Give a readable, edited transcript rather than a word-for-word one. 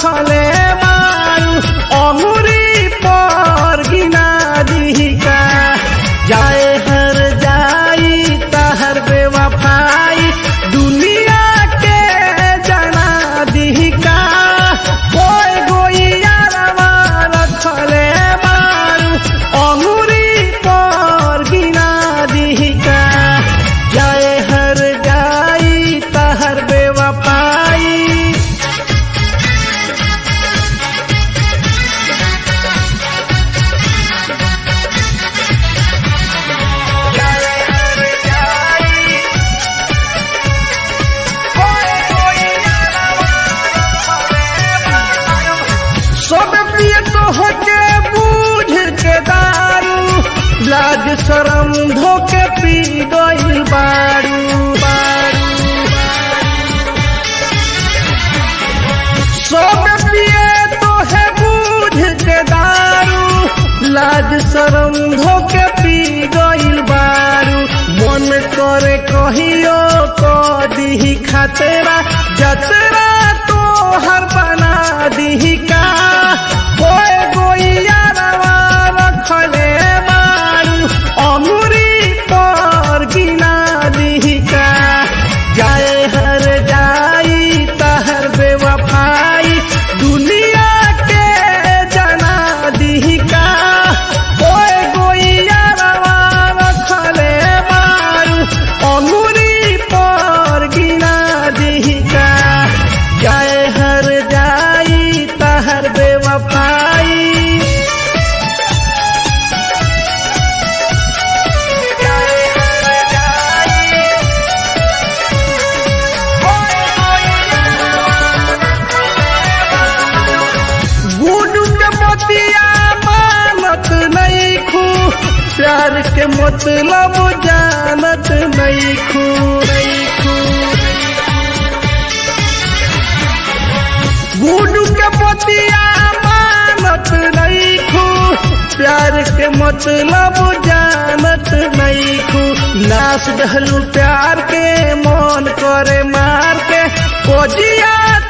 रखले मारू अंगुरी पर गिना दिहिका जाए हर जाई तहर बेवफाई दुनिया के जना दिहिका कोई गोइया रखले मारू अंगुरी पर गिना दिहिका जाए हर जाई तहर बेवफाई सब पिए तो होके बूझ के दारू लाज शरम धोके पी गइल बारू सब पिए तो है बूझ के दारू लाज शरम धोके पी गइल बारू मन करे कहियो को दिही खतरा जतरा तो हर बना दिही का कोई गोइया रखले मारू अंगुरी पर गिना दिहिका जाए हर जाई तहर बेवफाई दुनिया के जना दिहिका कोई गोइया रखले मारू अंगुरी पर गिना दिहिका जाए हर जाई तहर बेवफाई गुडू के मोतिया मानत नहीं खू प्यार के मतलब जानत नहीं खू गुडू के मोतिया मानत नहीं खू प्यार के मतलब जानत नहीं खू नाच दहलू प्यार के मन करे मार के कोजिया